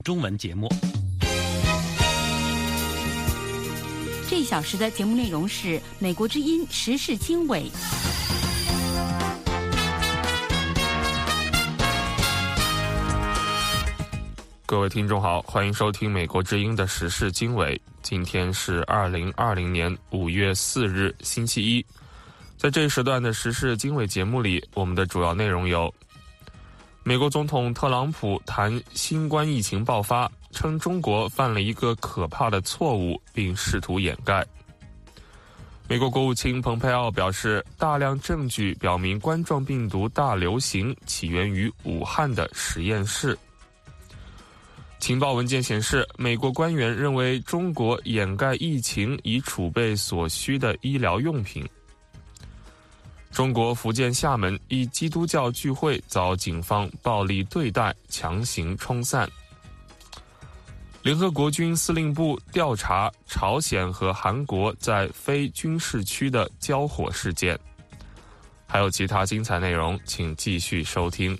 中文节目。 这一小时的节目内容是美国之音时事经纬。 各位听众好，欢迎收听美国之音的时事经纬。今天是2020年5月4日星期一。在这一时段的时事经纬节目里，我们的主要内容有：美国总统特朗普谈新冠疫情爆发，称中国犯了一个可怕的错误，并试图掩盖。美国国务卿蓬佩奥表示，大量证据表明冠状病毒大流行起源于武汉的实验室。情报文件显示，美国官员认为中国掩盖疫情以储备所需的医疗用品。中国福建厦门一基督教聚会遭警方暴力对待，强行冲散。联合国军司令部调查朝鲜和韩国在非军事区的交火事件。还有其他精彩内容，请继续收听。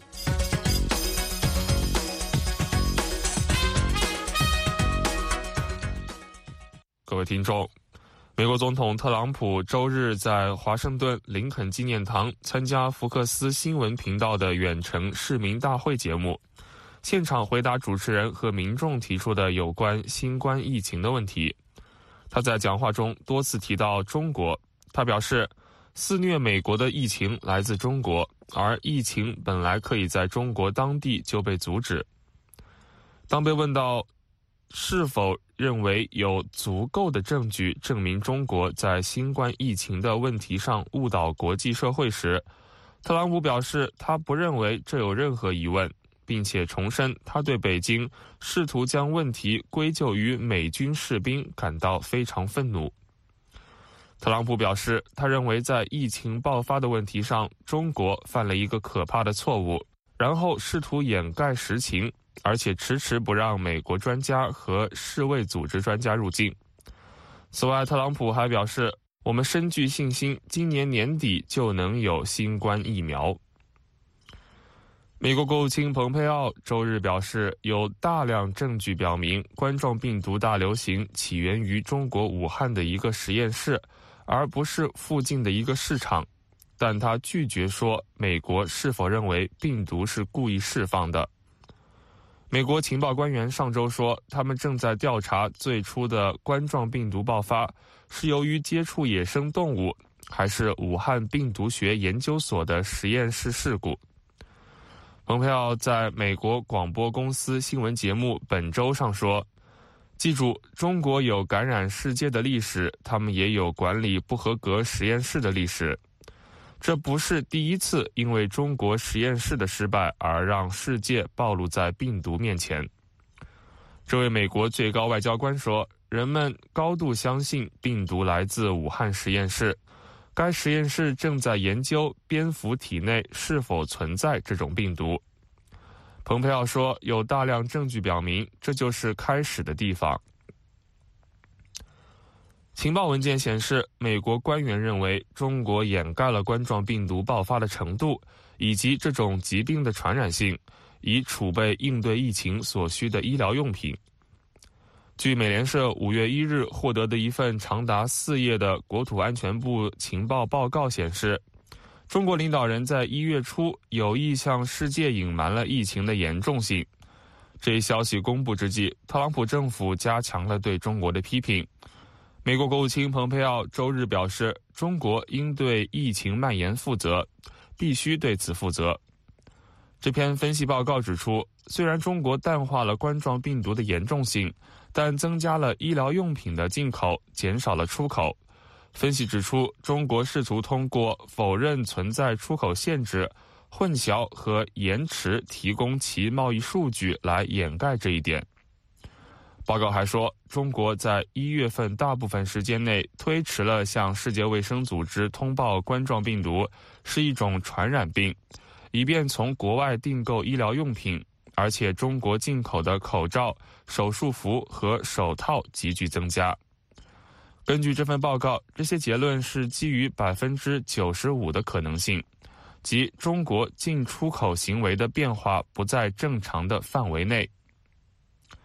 各位听众，美国总统特朗普周日在华盛顿林肯纪念堂参加福克斯新闻频道的远程市民大会节目，现场回答主持人和民众提出的有关新冠疫情的问题。他在讲话中多次提到中国，他表示，肆虐美国的疫情来自中国，而疫情本来可以在中国当地就被阻止。当被问到是否认为有足够的证据证明中国在新冠疫情的问题上误导国际社会时，特朗普表示他不认为这有任何疑问，并且重申他对北京试图将问题归咎于美军士兵感到非常愤怒。特朗普表示，他认为在疫情爆发的问题上，中国犯了一个可怕的错误，然后试图掩盖实情，而且迟迟不让美国专家和世卫组织专家入境。此外，特朗普还表示，我们深具信心，今年年底就能有新冠疫苗。美国国务卿蓬佩奥周日表示，有大量证据表明冠状病毒大流行起源于中国武汉的一个实验室，而不是附近的一个市场，但他拒绝说美国是否认为病毒是故意释放的。美国情报官员上周说，他们正在调查最初的冠状病毒爆发是由于接触野生动物，还是武汉病毒学研究所的实验室事故。蓬佩奥在美国广播公司新闻节目本周上说，记住，中国有感染世界的历史，他们也有管理不合格实验室的历史。这不是第一次因为中国实验室的失败而让世界暴露在病毒面前。这位美国最高外交官说，人们高度相信病毒来自武汉实验室，该实验室正在研究蝙蝠体内是否存在这种病毒。蓬佩奥说，有大量证据表明这就是开始的地方。情报文件显示，美国官员认为中国掩盖了冠状病毒爆发的程度以及这种疾病的传染性，以储备应对疫情所需的医疗用品。据美联社5月1日获得的一份长达4页的国土安全部情报报告显示，中国领导人在1月初有意向世界隐瞒了疫情的严重性。这一消息公布之际，特朗普政府加强了对中国的批评。美国国务卿蓬佩奥周日表示，中国应对疫情蔓延负责，必须对此负责。这篇分析报告指出，虽然中国淡化了冠状病毒的严重性，但增加了医疗用品的进口，减少了出口。分析指出，中国试图通过否认存在出口限制、混淆和延迟提供其贸易数据来掩盖这一点。报告还说，中国在1月份大部分时间内推迟了向世界卫生组织通报冠状病毒是一种传染病，以便从国外订购医疗用品，而且中国进口的口罩、手术服和手套急剧增加。根据这份报告，这些结论是基于95%的可能性，即中国进出口行为的变化不在正常的范围内。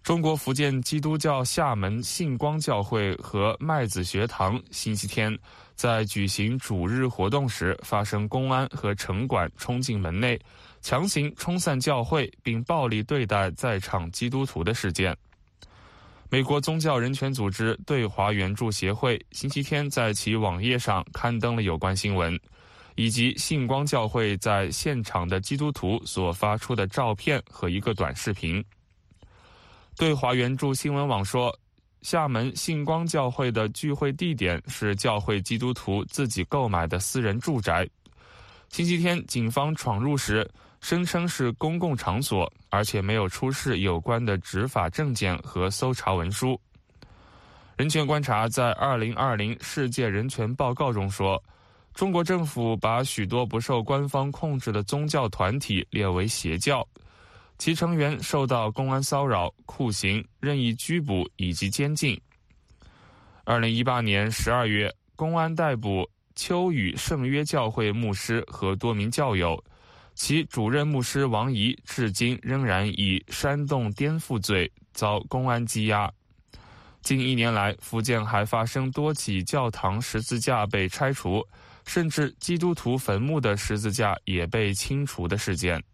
中国福建基督教厦门信光教会和麦子学堂星期天在举行主日活动时，发生公安和城管冲进门内，强行冲散教会并暴力对待在场基督徒的事件。美国宗教人权组织对华援助协会星期天在其网页上刊登了有关新闻，以及信光教会在现场的基督徒所发出的照片和一个短视频。对华援助新闻网说，厦门信光教会的聚会地点是教会基督徒自己购买的私人住宅。星期天警方闯入时声称是公共场所，而且没有出示有关的执法证件和搜查文书。人权观察在2020世界人权报告中说，中国政府把许多不受官方控制的宗教团体列为邪教，其成员受到公安骚扰、酷刑、任意拘捕以及监禁。2018年12月，公安逮捕秋雨圣约教会牧师和多名教友，其主任牧师王怡至今仍然以煽动颠覆罪遭公安羁押。近1年来，福建还发生多起教堂十字架被拆除，甚至基督徒坟墓的十字架也被清除的事件。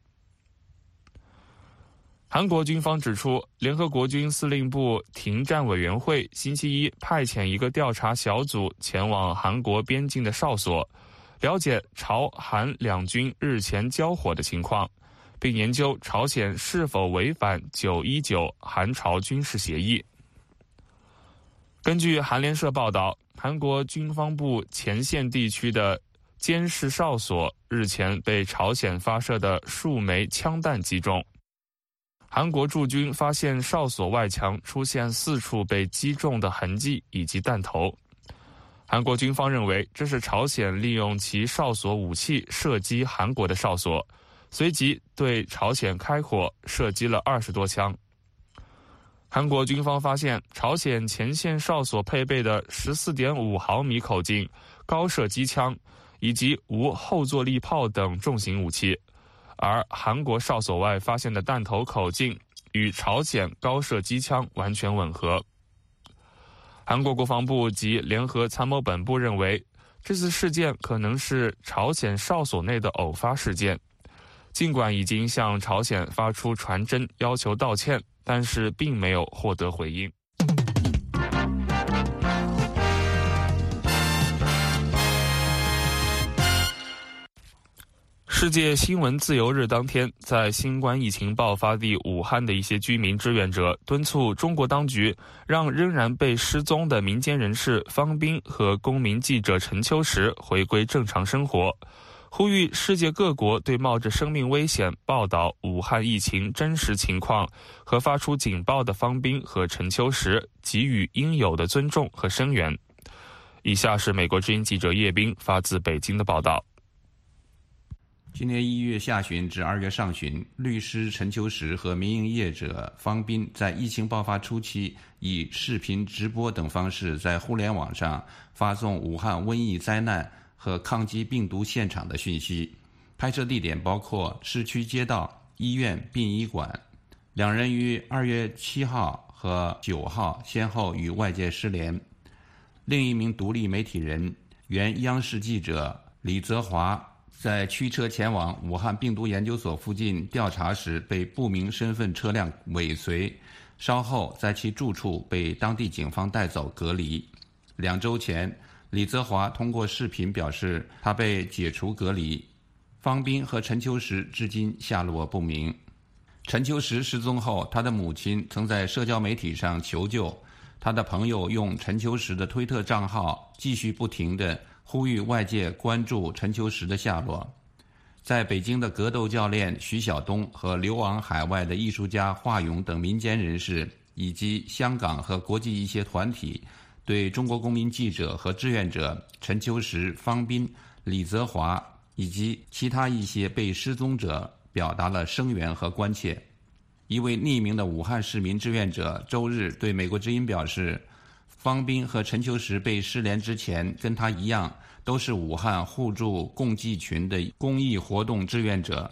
韩国军方指出，联合国军司令部停战委员会星期一派遣一个调查小组前往韩国边境的哨所，了解朝韩两军日前交火的情况，并研究朝鲜是否违反919韩朝军事协议。根据韩联社报道，韩国军方部前线地区的监视哨所日前被朝鲜发射的数枚枪弹击中。韩国驻军发现哨所外墙出现4处被击中的痕迹以及弹头。韩国军方认为这是朝鲜利用其哨所武器射击韩国的哨所，随即对朝鲜开火，射击了20多枪。韩国军方发现朝鲜前线哨所配备的 14.5 毫米口径高射机枪以及无后坐力炮等重型武器，而韩国哨所外发现的弹头口径与朝鲜高射机枪完全吻合。韩国国防部及联合参谋本部认为，这次事件可能是朝鲜哨所内的偶发事件。尽管已经向朝鲜发出传真要求道歉，但是并没有获得回应。世界新闻自由日当天，在新冠疫情爆发地武汉的一些居民志愿者敦促中国当局让仍然被失踪的民间人士方斌和公民记者陈秋实回归正常生活，呼吁世界各国对冒着生命危险报道武汉疫情真实情况和发出警报的方斌和陈秋实给予应有的尊重和声援。以下是美国之音记者叶冰发自北京的报道。 今年1月下旬至2月上旬，律师陈秋实和民营业者方斌在疫情爆发初期以视频直播等方式在互联网上发送武汉瘟疫灾难和抗击病毒现场的讯息，拍摄地点包括市区街道、医院、殡仪馆。两人于2月7号和9号先后与外界失联。另一名独立媒体人、原央视记者李泽华在驱车前往武汉病毒研究所附近调查时被不明身份车辆尾随，稍后在其住处被当地警方带走隔离。2周前，李泽华通过视频表示他被解除隔离。方斌和陈秋实至今下落不明。陈秋实失踪后，他的母亲曾在社交媒体上求救，他的朋友用陈秋实的推特账号继续不停地呼吁外界关注陈秋实的下落。在北京的格斗教练徐晓东和流亡海外的艺术家华勇等民间人士，以及香港和国际一些团体，对中国公民记者和志愿者陈秋实、方斌、李泽华以及其他一些被失踪者表达了声援和关切。一位匿名的武汉市民志愿者周日对美国之音表示，方斌和陈秋实被失联之前跟他一样，都是武汉互助共济群的公益活动志愿者。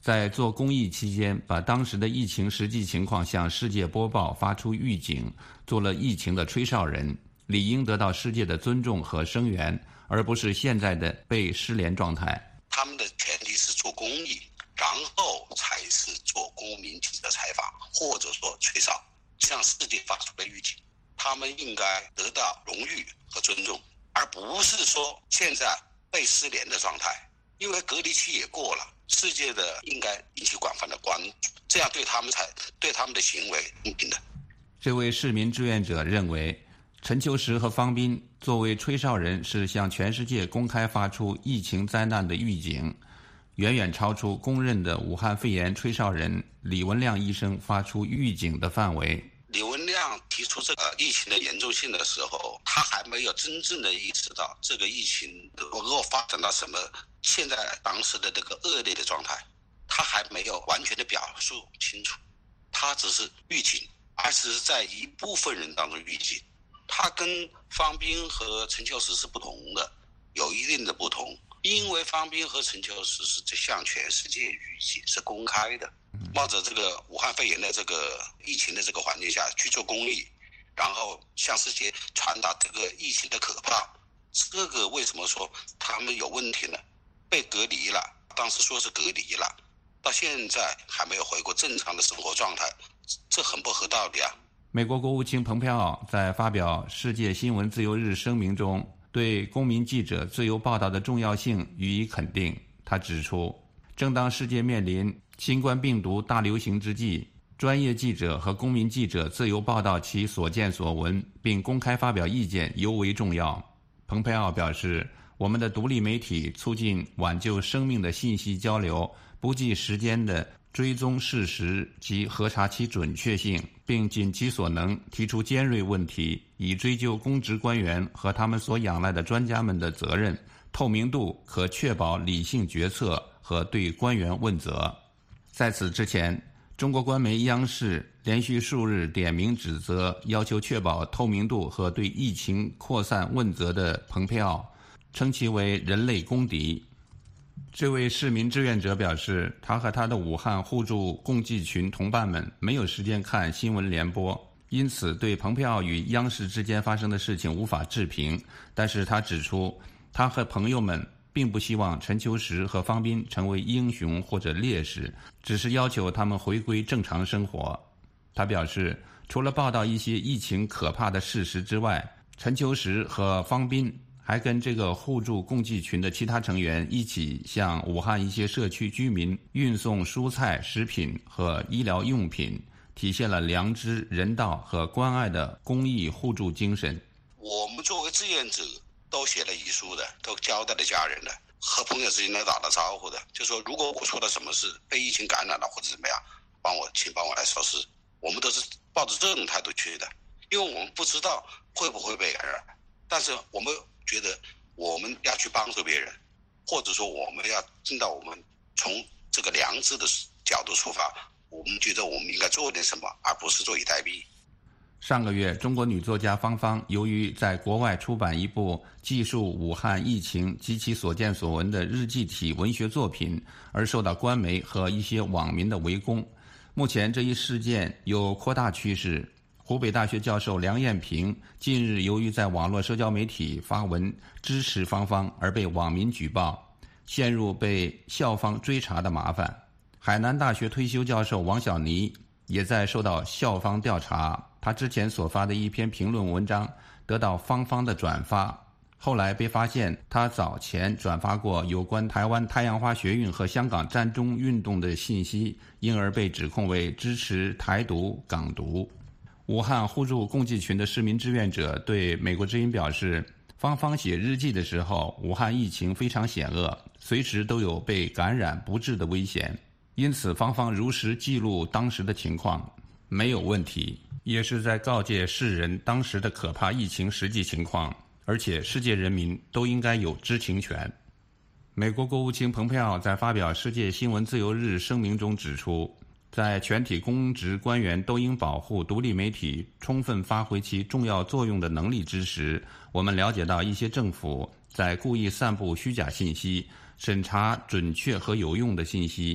在做公益期间把当时的疫情实际情况向世界播报，发出预警，做了疫情的吹哨人，理应得到世界的尊重和声援，而不是现在的被失联状态。 他们的前提是做公益，然后才是做公民记者采访，或者说吹哨，向世界发出的预警。他们应该得到荣誉和尊重，而不是说现在被失联的状态。因为隔离期也过了，世界的应该引起广泛的关注，这样对他们的行为公平的。 这位市民志愿者认为，陈秋实和方斌作为吹哨人是向全世界公开发出疫情灾难的预警，远远超出公认的武汉肺炎吹哨人李文亮医生发出预警的范围。 李文亮提出这个疫情的严重性的时候，他还没有真正的意识到这个疫情能够发展到什么现在当时的这个恶劣的状态，他还没有完全的表述清楚，他只是预警，而是在一部分人当中预警。他跟方斌和陈秋实是不同的，有一定的不同，因为方斌和陈秋实是向全世界预警，是公开的。冒着这个武汉肺炎的这个疫情的这个环境下去做公益，然后向世界传达这个疫情的可怕。这个为什么说他们有问题呢？被隔离了，当时说是隔离了，到现在还没有回过正常的生活状态，这很不合道理啊。 美国国务卿蓬佩奥在发表世界新闻自由日声明中，对公民记者自由报道的重要性予以肯定。他指出，正当世界面临新冠病毒大流行之际，专业记者和公民记者自由报道其所见所闻，并公开发表意见尤为重要。蓬佩奥表示，我们的独立媒体促进挽救生命的信息交流，不计时间地追踪事实及核查其准确性，并尽其所能提出尖锐问题，以追究公职官员和他们所仰赖的专家们的责任。透明度可确保理性决策和对官员问责。在此之前，中国官媒央视连续数日点名指责要求确保透明度和对疫情扩散问责的蓬佩奥，称其为人类公敌。这位市民志愿者表示，他和他的武汉互助共济群同伴们没有时间看新闻联播，因此对蓬佩奥与央视之间发生的事情无法置评。但是他指出，他和朋友们并不希望陈秋实和方斌成为英雄或者烈士，只是要求他们回归正常生活。他表示，除了报道一些疫情可怕的事实之外，陈秋实和方斌还跟这个互助共济群的其他成员一起向武汉一些社区居民运送蔬菜、食品和医疗用品，体现了良知、人道和关爱的公益互助精神。 我们作为志愿者都写了遗书的，都交代了家人的，和朋友之间都打了招呼的，就说如果我出了什么事，被疫情感染了或者怎么样，请帮我来说事。我们都是抱着这种态度去的，因为我们不知道会不会被感染，但是我们觉得我们要去帮助别人，或者说我们要尽到我们从这个良知的角度出发，我们觉得我们应该做点什么，而不是坐以待毙。 上个月，中国女作家芳芳由于在国外出版一部记述武汉疫情及其所见所闻的日记体文学作品，而受到官媒和一些网民的围攻。目前这一事件有扩大趋势。湖北大学教授梁艳平近日由于在网络社交媒体发文支持芳芳而被网民举报，陷入被校方追查的麻烦。海南大学退休教授王小妮也在受到校方调查，他之前所发的一篇评论文章得到芳芳的转发，后来被发现他早前转发过有关台湾太阳花学运和香港战中运动的信息，因而被指控为支持台独、港独。武汉互助共济群的市民志愿者对美国之音表示，芳芳写日记的时候，武汉疫情非常险恶，随时都有被感染不治的危险，因此芳芳如实记录当时的情况没有问题，也是在告诫世人当时的可怕疫情实际情况，而且世界人民都应该有知情权。美国国务卿蓬佩奥在发表世界新闻自由日声明中指出，在全体公职官员都应保护独立媒体充分发挥其重要作用的能力之时，我们了解到一些政府在故意散布虚假信息，审查准确和有用的信息，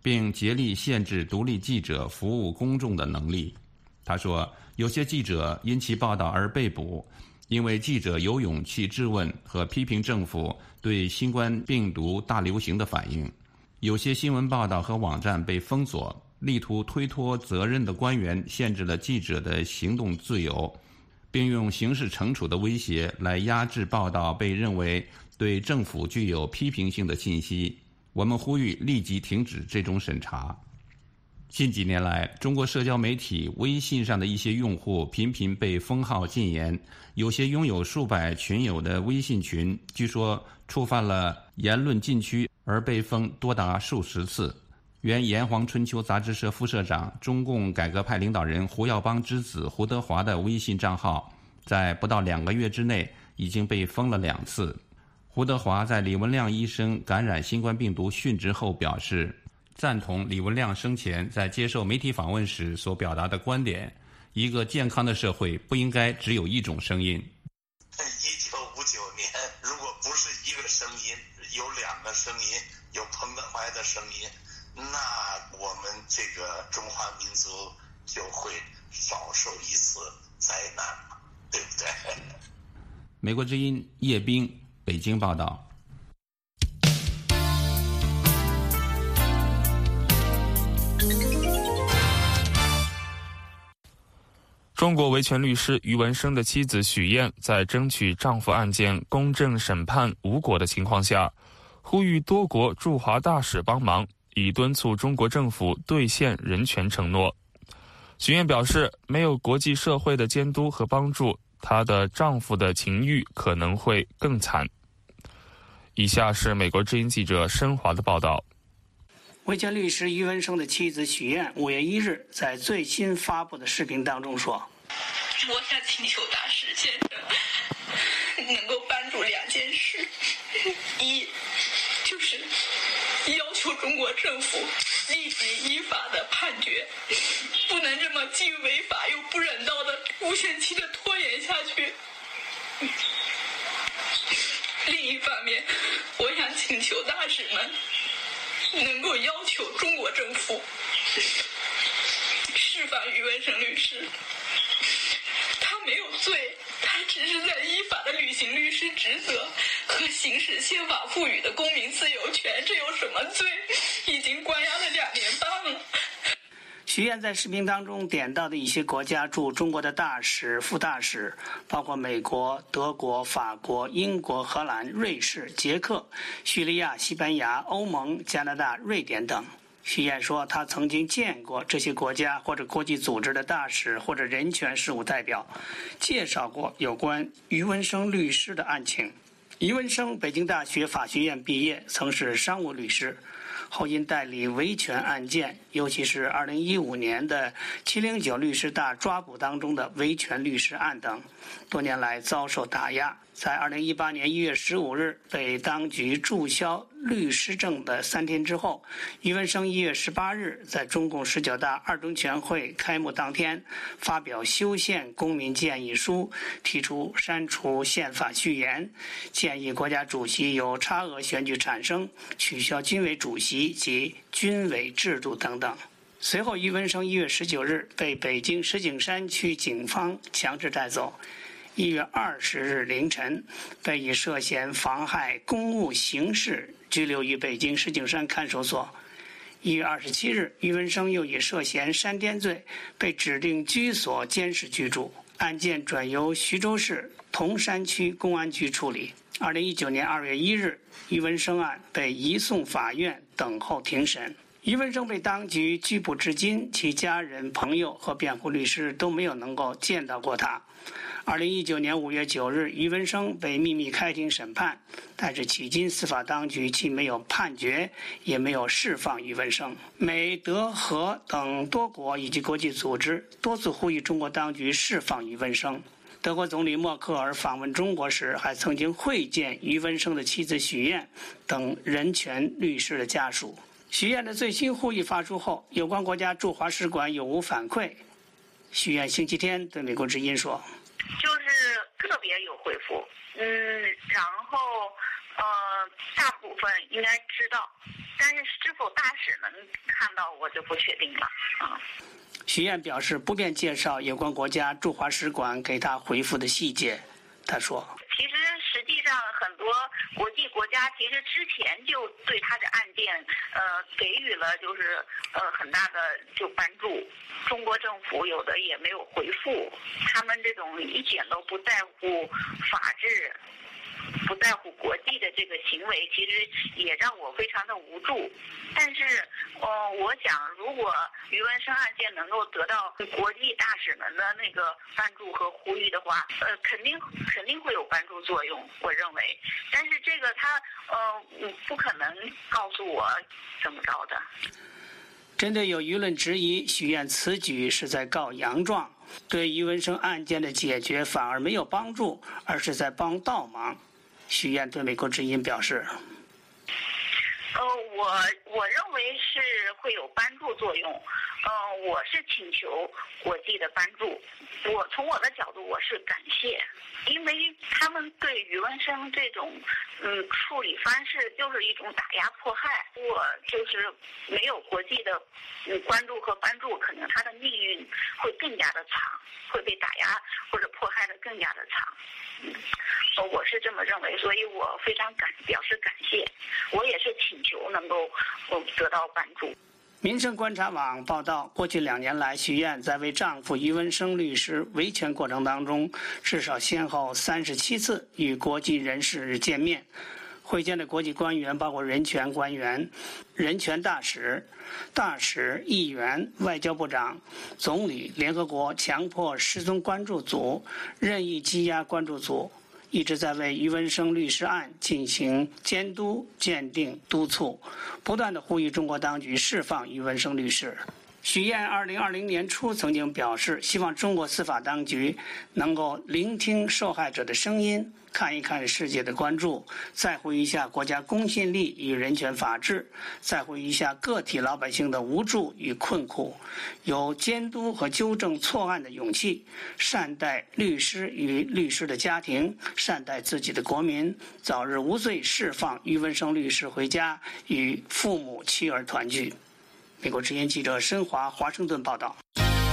并竭力限制独立记者服务公众的能力。他说，有些记者因其报道而被捕，因为记者有勇气质问和批评政府对新冠病毒大流行的反应。有些新闻报道和网站被封锁，力图推脱责任的官员限制了记者的行动自由，并用刑事惩处的威胁来压制报道被认为对政府具有批评性的信息。我们呼吁立即停止这种审查。近几年来，中国社交媒体微信上的一些用户频频被封号禁言，有些拥有数百群友的微信群，据说触犯了言论禁区而被封多达数十次。原《炎黄春秋》杂志社副社长、中共改革派领导人胡耀邦之子胡德华的微信账号，在不到2个月之内已经被封了2次。胡德华在李文亮医生感染新冠病毒殉职后表示，赞同李文亮生前在接受媒体访问时所表达的观点：一个健康的社会不应该只有一种声音。 1959年，如果不是一个声音，有2个声音，有彭德怀的声音，那我们这个中华民族就会少受一次灾难，对不对？ 美国之音叶冰北京报道。 中国维权律师于文生的妻子许燕在争取丈夫案件公正审判无果的情况下，呼吁多国驻华大使帮忙，以敦促中国政府兑现人权承诺。许燕表示，没有国际社会的监督和帮助，她的丈夫的情欲可能会更惨。以下是美国之音记者申华的报道。 维权律师于文生的妻子许燕5月1日在最新发布的视频当中说：“ 我想请求大使先生能够帮助2件事，一就是要求中国政府立即依法的判决，不能这么既违法又不人道的无限期的拖延下去。另一方面，我想请求大使们能够要求中国政府释放于文生律师，他没有罪，他只是在依法的履行律师职责和行使宪法赋予的公民自由权，这有什么罪？已经关押了2年半了。” 许燕在视频当中点到的一些国家驻中国的大使、副大使，包括美国、德国、法国、英国、荷兰、瑞士、捷克、叙利亚、西班牙、欧盟、加拿大、瑞典等。许燕说，他曾经见过这些国家或者国际组织的大使或者人权事务代表，介绍过有关于文生律师的案情。于文生北京大学法学院毕业，曾是商务律师，后因代理维权案件，尤其是2015年的709律师大抓捕当中的维权律师案等，多年来遭受打压。在2018年1月15日被当局注销律师证的3天之后，于文生1月18日在中共19大2中全会开幕当天发表修宪公民建议书，提出删除宪法序言，建议国家主席由差额选举产生，取消军委主席及军委制度等等。随后，于文生1月19日被北京石景山区警方强制带走。1月20日凌晨，被以涉嫌妨害公务刑事拘留于北京石景山看守所。1月27日，于文生又以涉嫌煽颠罪被指定居所监视居住，案件转由徐州市铜山区公安局处理。2019年2月1日，于文生案被移送法院等候庭审。于文生被当局拘捕至今，其家人、朋友和辩护律师都没有能够见到过他。2019年5月9日，于文生被秘密开庭审判，但是迄今司法当局既没有判决，也没有释放于文生。美、德、荷等多国以及国际组织多次呼吁中国当局释放于文生。德国总理默克尔访问中国时，还曾经会见于文生的妻子许燕等人权律师的家属。许燕的最新呼吁发出后，有关国家驻华使馆有无反馈？许燕星期天对美国之音说：“ 就是个别有回复，然后大部分应该知道，但是是否大使能看到，我就不确定了。 许燕表示不便介绍有关国家驻华使馆给他回复的细节。他说：“ 其实实际上很多国际国家其实之前就对他的案件，给予了很大的关注。中国政府有的也没有回复，他们这种一点都不在乎法治。”不在乎国际的这个行为，其实也让我非常的无助。但是，我想，如果于文生案件能够得到国际大使们的那个关注和呼吁的话，肯定会有关注作用，我认为。但是这个他不可能告诉我怎么着的。 针对有舆论质疑许燕此举是在告洋状，对于文生案件的解决反而没有帮助，而是在帮倒忙。许燕对美国之音表示：“ 我认为是会有帮助作用。我是请求国际的帮助。从我的角度，我是感谢，因为他们对于文生这种处理方式就是一种打压迫害。我没有国际的关注和帮助，可能他的命运会更加的长，会被打压或者迫害的更加的长。我是这么认为，所以我非常表示感谢。我也是请求能够得到帮助。” 民生观察网报道，过去2年来，许燕在为丈夫于文生律师维权过程当中，至少先后37次与国际人士见面。会见的国际官员包括人权官员、人权大使、议员、外交部长、总理、联合国强迫失踪关注组、任意羁押关注组，一直在为于文生律师案进行监督、鉴定、督促，不断地呼吁中国当局释放于文生律师。许燕2020年初曾经表示，希望中国司法当局能够聆听受害者的声音，看一看世界的关注，在乎一下国家公信力与人权法治，在乎一下个体老百姓的无助与困苦，有监督和纠正错案的勇气，善待律师与律师的家庭，善待自己的国民，早日无罪释放于文生律师回家，与父母妻儿团聚。美国之音记者申华华盛顿报道。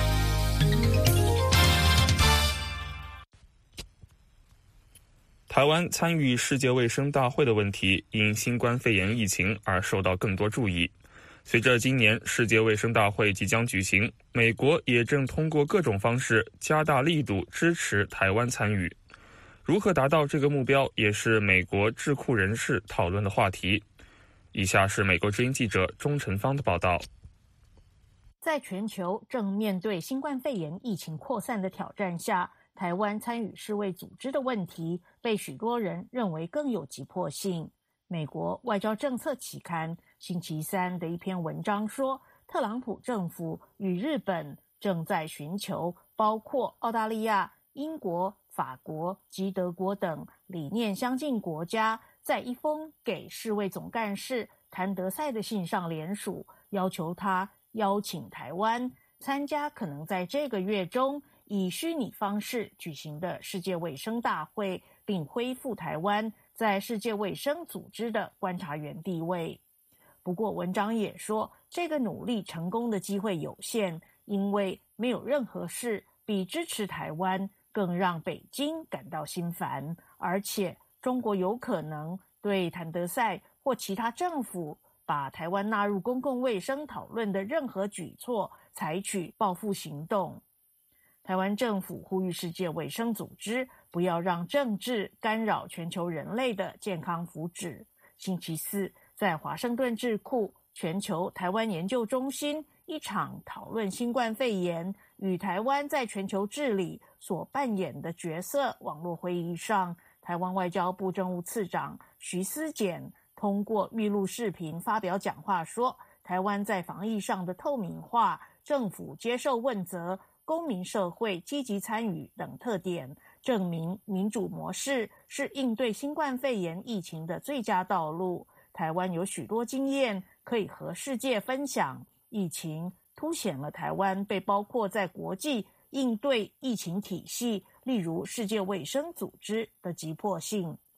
台湾参与世界卫生大会的问题因新冠肺炎疫情而受到更多注意。随着今年世界卫生大会即将举行，美国也正通过各种方式加大力度支持台湾参与。如何达到这个目标，也是美国智库人士讨论的话题。以下是美国之音记者钟晨芳的报道。 在全球正面对新冠肺炎疫情扩散的挑战下，台湾参与世卫组织的问题被许多人认为更有急迫性。美国外交政策期刊星期三的一篇文章说，特朗普政府与日本正在寻求包括澳大利亚、英国、法国及德国等理念相近国家在一封给世卫总干事谭德赛的信上联署，要求他邀请台湾参加可能在这个月中以虚拟方式举行的世界卫生大会，并恢复台湾在世界卫生组织的观察员地位。不过文章也说，这个努力成功的机会有限，因为没有任何事比支持台湾更让北京感到心烦，而且中国有可能对谭德赛或其他政府把台湾纳入公共卫生讨论的任何举措采取报复行动。台湾政府呼吁世界卫生组织不要让政治干扰全球人类的健康福祉。星期四，在华盛顿智库全球台湾研究中心一场讨论新冠肺炎与台湾在全球治理所扮演的角色网络会议上，台湾外交部政务次长徐思俭通过预录视频发表讲话说，台湾在防疫上的透明化、政府接受问责、公民社会积极参与等特点，证明民主模式是应对新冠肺炎疫情的最佳道路。台湾有许多经验可以和世界分享，疫情凸显了台湾被包括在国际应对疫情体系，例如世界卫生组织的急迫性。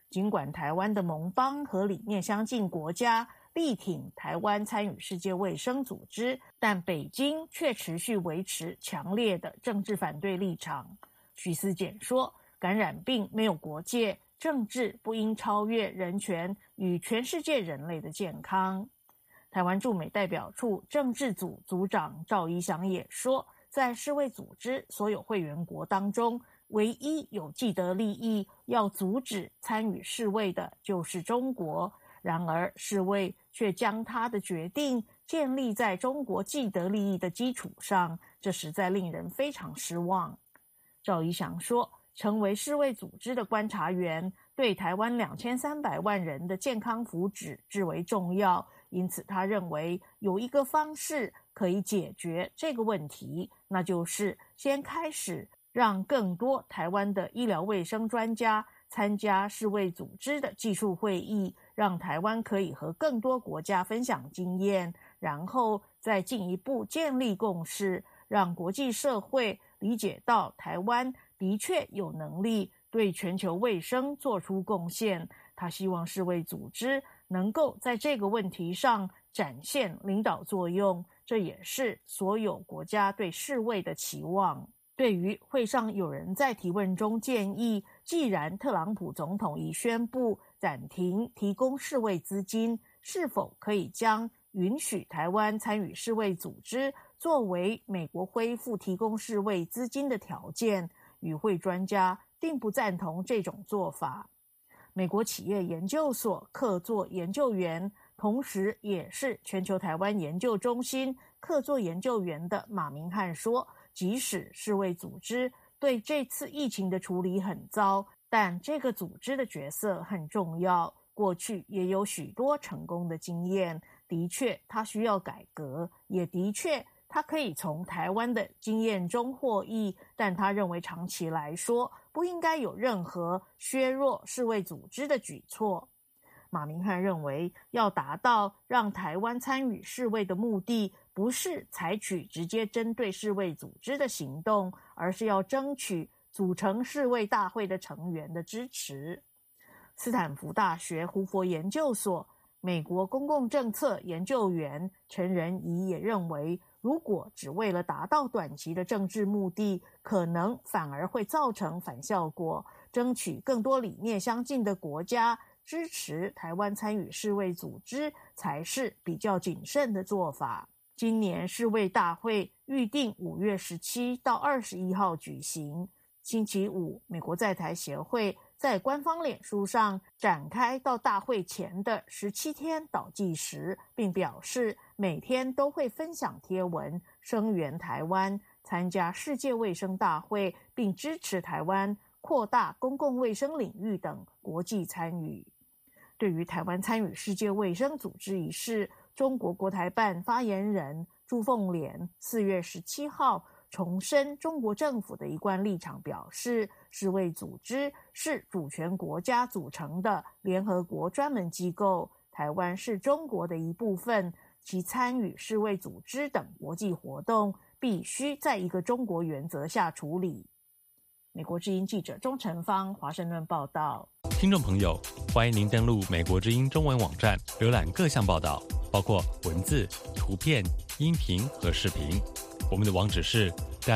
尽管台湾的盟邦和理念相近国家力挺台湾参与世界卫生组织，但北京却持续维持强烈的政治反对立场。徐思俭说，感染病没有国界，政治不应超越人权与全世界人类的健康。台湾驻美代表处政治组组长赵怡翔也说，在世卫组织所有会员国当中，唯一有既得利益要阻止参与世卫的就是中国，然而世卫却将他的决定建立在中国既得利益的基础上，这实在令人非常失望。赵怡翔说，成为世卫组织的观察员对台湾2300万人的健康福祉至为重要，因此他认为有一个方式可以解决这个问题，那就是先开始让更多台湾的医疗卫生专家参加世卫组织的技术会议，让台湾可以和更多国家分享经验，然后再进一步建立共识，让国际社会理解到台湾的确有能力对全球卫生做出贡献。他希望世卫组织能够在这个问题上展现领导作用，这也是所有国家对世卫的期望。对于会上有人在提问中建议，既然特朗普总统已宣布暂停提供世卫资金，是否可以将允许台湾参与世卫组织作为美国恢复提供世卫资金的条件？与会专家并不赞同这种做法。美国企业研究所客座研究员，同时也是全球台湾研究中心客座研究员的马明汉说，即使世卫组织对这次疫情的处理很糟，但这个组织的角色很重要，过去也有许多成功的经验，的确它需要改革，也的确他可以从台湾的经验中获益，但他认为长期来说不应该有任何削弱世卫组织的举措。马明汉认为，要达到让台湾参与世卫的目的，不是采取直接针对世卫组织的行动，而是要争取组成世卫大会的成员的支持。斯坦福大学胡佛研究所美国公共政策研究员陈仁仪也认为，如果只为了达到短期的政治目的，可能反而会造成反效果。争取更多理念相近的国家支持台湾参与世卫组织，才是比较谨慎的做法。今年世卫大会预定5月17到21号举行。星期五，美国在台协会在官方脸书上展开到大会前的17天倒计时，并表示每天都会分享贴文，声援台湾参加世界卫生大会，并支持台湾扩大公共卫生领域等国际参与。对于台湾参与世界卫生组织一事，中国国台办发言人朱凤莲4月17号重申中国政府的一贯立场，表示世卫组织是主权国家组成的联合国专门机构，台湾是中国的一部分，其参与世卫组织等国际活动必须在一个中国原则下处理。美国之音记者钟成芳华盛顿报道。 听众朋友，欢迎您登录美国之音中文网站，浏览各项报道，包括文字、图片、音频和视频。我们的网址是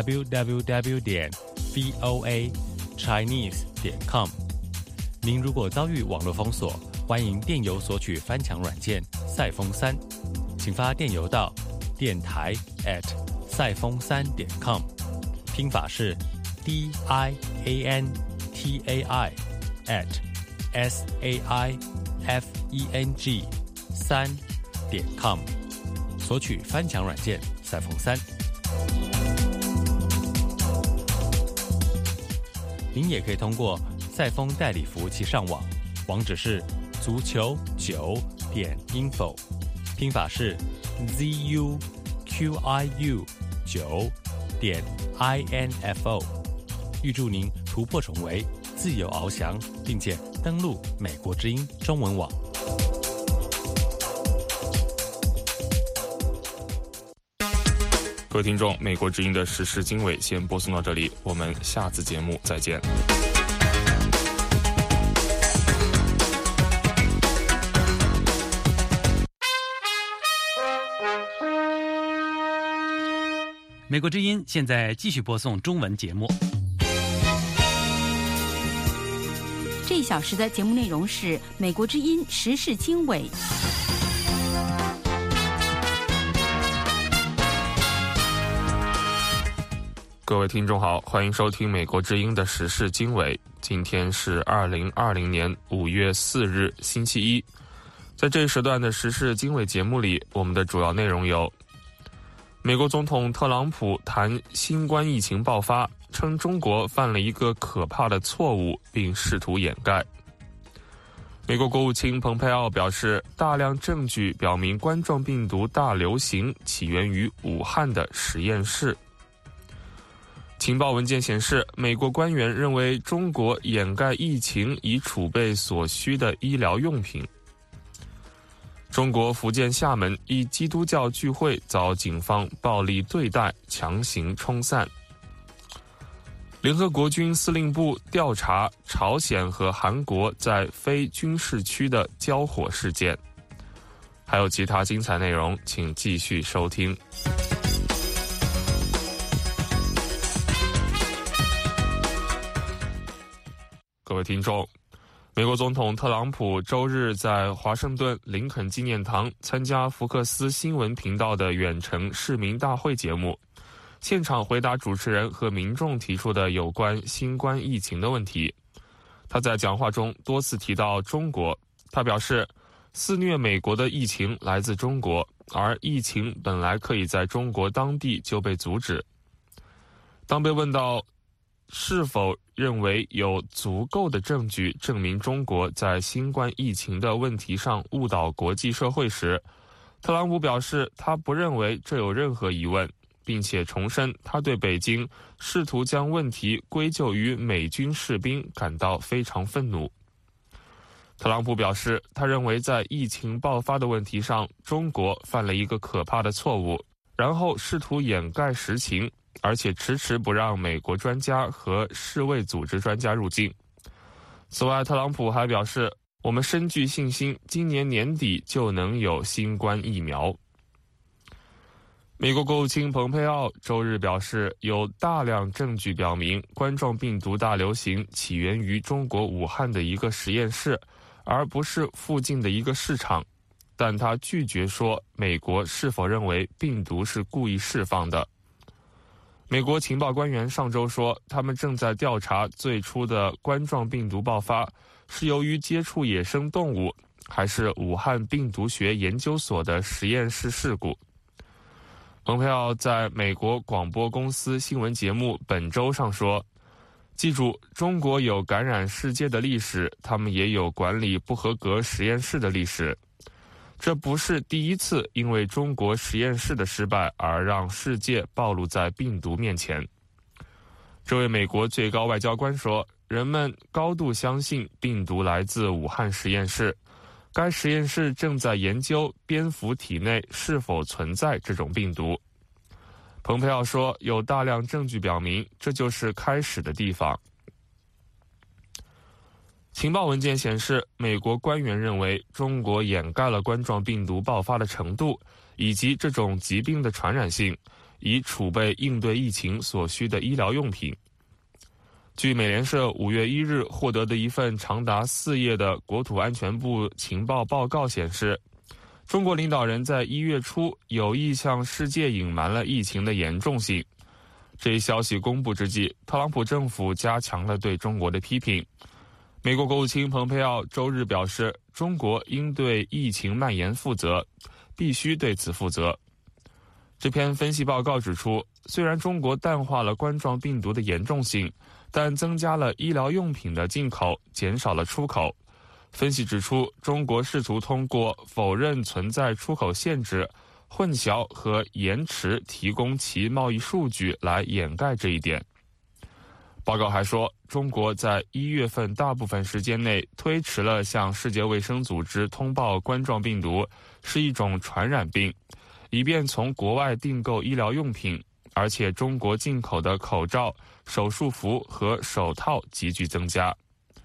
www.voachinese.com。 您如果遭遇网络封锁，欢迎电邮索取翻墙软件赛风3，请发电邮到电台@赛风3.com， 拼法是 DIANTAI@SAIFENG3.com， 索取翻墙软件赛风3。您也可以通过赛风代理服务器上网，网址是足球9.info， 拼法是 ZUQIU9.info。 预祝您突破重围，自由翱翔，并且登陆美国之音中文网。 各位听众，美国之音的时事经纬先播送到这里，我们下次节目再见。 美国之音现在继续播送中文节目。 这一小时的节目内容是美国之音时事经纬。 各位听众好，欢迎收听美国之音的时事经纬。今天是2020年5月4日星期一。在这一时段的时事经纬节目里，我们的主要内容有：美国总统特朗普谈新冠疫情爆发，称中国犯了一个可怕的错误，并试图掩盖。美国国务卿蓬佩奥表示，大量证据表明冠状病毒大流行起源于武汉的实验室。情报文件显示，美国官员认为中国掩盖疫情以储备所需的医疗用品。中国福建厦门一基督教聚会遭警方暴力对待，强行冲散。联合国军司令部调查朝鲜和韩国在非军事区的交火事件。还有其他精彩内容，请继续收听。各位听众，美国总统特朗普周日在华盛顿林肯纪念堂参加福克斯新闻频道的远程市民大会节目，现场回答主持人和民众提出的有关新冠疫情的问题。他在讲话中多次提到中国，他表示，肆虐美国的疫情来自中国，而疫情本来可以在中国当地就被阻止。当被问到是否认为有足够的证据证明中国在新冠疫情的问题上误导国际社会时，特朗普表示他不认为这有任何疑问，并且重申他对北京试图将问题归咎于美军士兵感到非常愤怒。特朗普表示，他认为在疫情爆发的问题上，中国犯了一个可怕的错误，然后试图掩盖实情，而且迟迟不让美国专家和世卫组织专家入境。此外，特朗普还表示，我们深具信心，今年年底就能有新冠疫苗。美国国务卿蓬佩奥周日表示，有大量证据表明冠状病毒大流行起源于中国武汉的一个实验室，而不是附近的一个市场。但他拒绝说美国是否认为病毒是故意释放的。美国情报官员上周说，他们正在调查最初的冠状病毒爆发是由于接触野生动物，还是武汉病毒学研究所的实验室事故。蓬佩奥在美国广播公司新闻节目本周上说，记住，中国有感染世界的历史，他们也有管理不合格实验室的历史。这不是第一次因为中国实验室的失败而让世界暴露在病毒面前。这位美国最高外交官说，人们高度相信病毒来自武汉实验室，该实验室正在研究蝙蝠体内是否存在这种病毒。蓬佩奥说，有大量证据表明这就是开始的地方。情报文件显示，美国官员认为中国掩盖了冠状病毒爆发的程度以及这种疾病的传染性，以储备应对疫情所需的医疗用品。据美联社5月1日获得的一份长达4页的国土安全部情报报告显示，中国领导人在1月初有意向世界隐瞒了疫情的严重性。这一消息公布之际，特朗普政府加强了对中国的批评。美国国务卿蓬佩奥周日表示，中国应对疫情蔓延负责，必须对此负责。这篇分析报告指出，虽然中国淡化了冠状病毒的严重性，但增加了医疗用品的进口，减少了出口。分析指出，中国试图通过否认存在出口限制、混淆和延迟提供其贸易数据来掩盖这一点。报告还说，中国在1月份大部分时间内推迟了向世界卫生组织通报冠状病毒是一种传染病，以便从国外订购医疗用品，而且中国进口的口罩、手术服和手套急剧增加。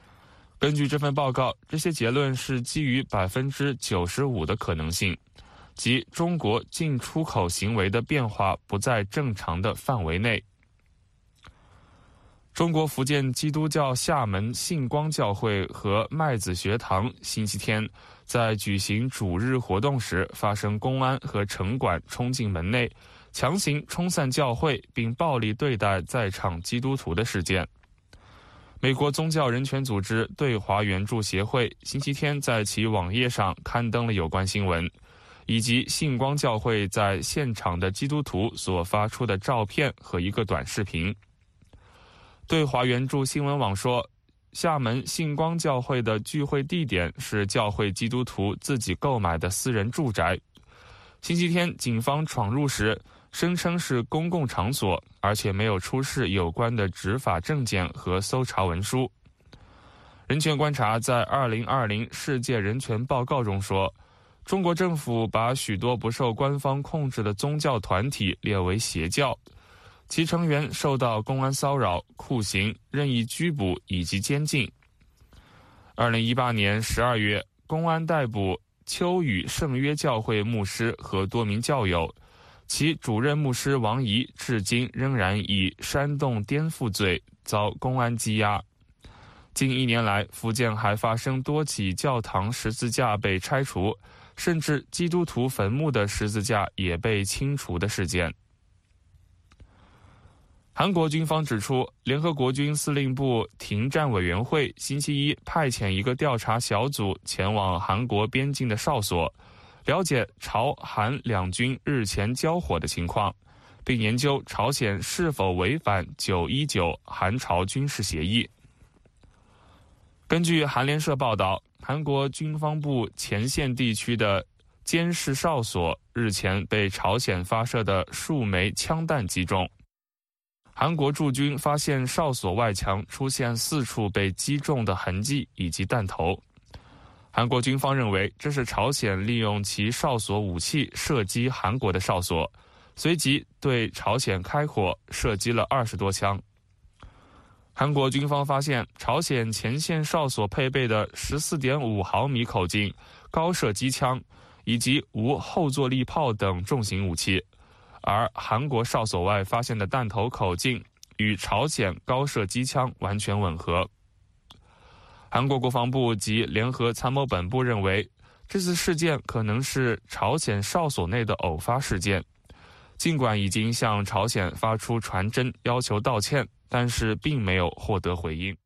根据这份报告，这些结论是基于95%的可能性。 即中国进出口行为的变化不在正常的范围内。中国福建基督教厦门信光教会和麦子学堂星期天在举行主日活动时发生公安和城管冲进门内，强行冲散教会并暴力对待在场基督徒的事件。美国宗教人权组织对华援助协会星期天在其网页上刊登了有关新闻，以及信光教会在现场的基督徒所发出的照片和一个短视频。对华援助新闻网说，厦门信光教会的聚会地点是教会基督徒自己购买的私人住宅。星期天警方闯入时声称是公共场所，而且没有出示有关的执法证件和搜查文书。人权观察在2020世界人权报告中说，中国政府把许多不受官方控制的宗教团体列为邪教，其成员受到公安骚扰、酷刑、任意拘捕以及监禁。2018年12月，公安逮捕秋雨圣约教会牧师和多名教友，其主任牧师王怡至今仍然以煽动颠覆罪遭公安羁押。近1年来，福建还发生多起教堂十字架被拆除，甚至基督徒坟墓的十字架也被清除的事件。韩国军方指出，联合国军司令部停战委员会星期一派遣一个调查小组前往韩国边境的哨所，了解朝韩两军日前交火的情况，并研究朝鲜是否违反919韩朝军事协议。根据韩联社报道，韩国军方部前线地区的监视哨所日前被朝鲜发射的数枚枪弹击中。韩国驻军发现哨所外墙出现4处被击中的痕迹以及弹头。韩国军方认为这是朝鲜利用其哨所武器射击韩国的哨所，随即对朝鲜开火，射击了20多枪。韩国军方发现朝鲜前线哨所配备的 14.5 毫米口径高射机枪以及无后坐力炮等重型武器，而韩国哨所外发现的弹头口径与朝鲜高射机枪完全吻合。韩国国防部及联合参谋本部认为，这次事件可能是朝鲜哨所内的偶发事件。尽管已经向朝鲜发出传真要求道歉，但是并没有获得回应。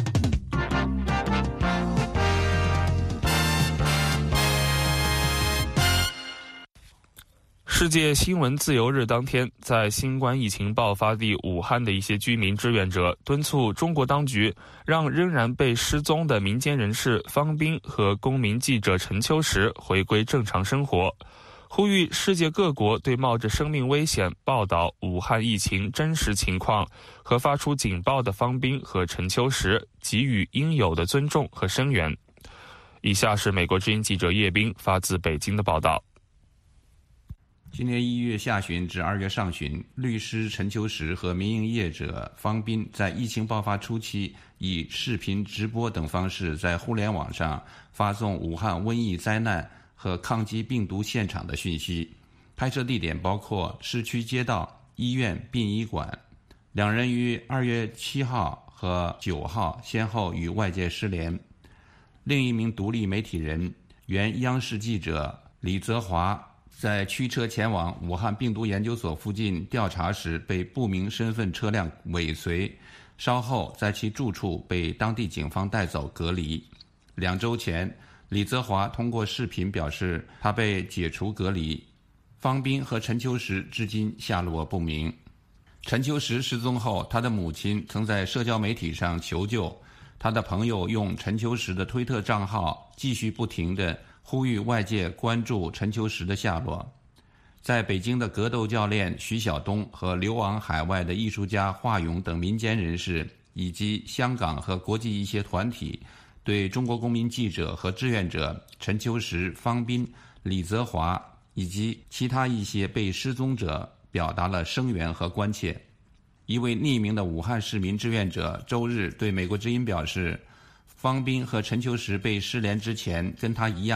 世界新闻自由日当天，在新冠疫情爆发地武汉的一些居民志愿者敦促中国当局让仍然被失踪的民间人士方斌和公民记者陈秋实回归正常生活，呼吁世界各国对冒着生命危险报道武汉疫情真实情况和发出警报的方斌和陈秋实给予应有的尊重和声援。以下是美国之音记者叶斌发自北京的报道。 今年1月下旬至2月上旬，律师陈秋实和民营业者方斌在疫情爆发初期以视频直播等方式在互联网上发送武汉瘟疫灾难和抗击病毒现场的讯息，拍摄地点包括市区街道、医院、殡仪馆。两人于2月7号和9号先后与外界失联。另一名独立媒体人、原央视记者李泽华在驱车前往武汉病毒研究所附近调查时被不明身份车辆尾随，稍后在其住处被当地警方带走隔离。2周前，李泽华通过视频表示他被解除隔离。方斌和陈秋实至今下落不明。陈秋实失踪后，他的母亲曾在社交媒体上求救，他的朋友用陈秋实的推特账号继续不停地呼吁外界关注陈秋实的下落。在北京的格斗教练徐晓东和流亡海外的艺术家华勇等民间人士，以及香港和国际一些团体，对中国公民记者和志愿者陈秋实、方斌、李泽华以及其他一些被失踪者表达了声援和关切。一位匿名的武汉市民志愿者周日对美国之音表示，方斌和陈秋实被失联之前，跟他一样